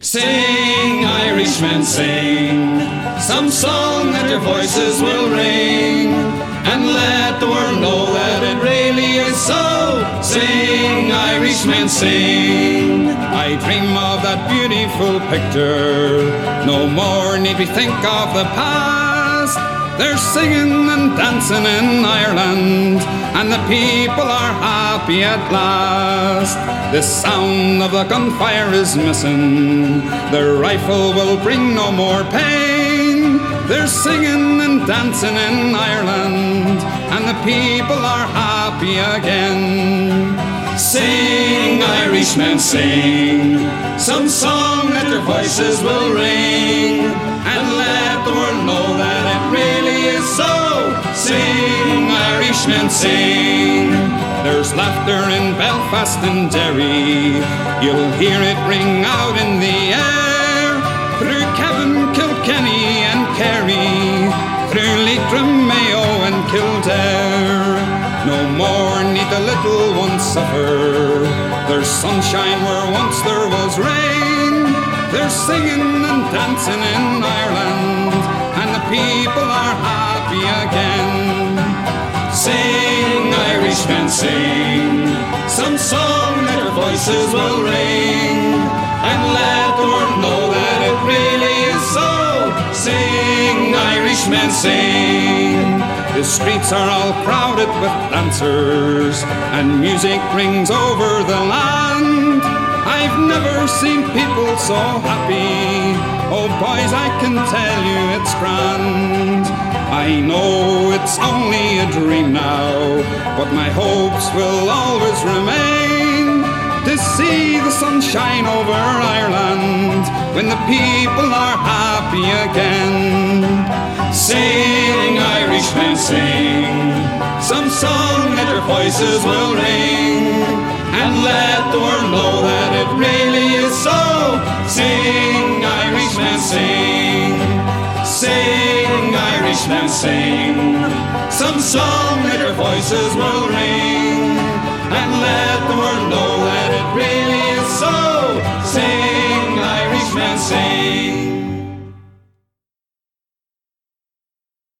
Sing, Irishmen, sing some song that your voices will ring, and let the world know that it really is so. Sing, Irishmen, sing. I dream of that beautiful picture. No more need we think of the past. They're singing and dancing in Ireland, and the people are happy at last. The sound of the gunfire is missing. The rifle will bring no more pain. They're singing and dancing in Ireland, and the people are happy again. Sing, Irishmen, sing some song that your voices will ring, and let the world know that it really is so. Sing, Irishmen, sing. There's laughter in Belfast and Derry. You'll hear it ring out in the air. Through Cavan, Kilkenny and Kerry, through Leitrim, Mayo and Kildare. No more need the little ones suffer. There's sunshine where once there was rain. They're singing and dancing in Ireland, and the people are happy again. Sing, Irishmen, sing some song that your voices will ring, and let the world know that it really is so. Sing, Irishmen, sing. The streets are all crowded with dancers, and music rings over the land. I've never seen people so happy. Oh boys, I can tell you it's grand. I know it's only a dream now, but my hopes will always remain to see the sunshine over Ireland when the people are happy again. Sing, Irishmen, sing some song that your voices will ring, and let the world know that it really is so. Sing, Irishmen, sing. Sing, Irishmen, sing some song that your voices will ring.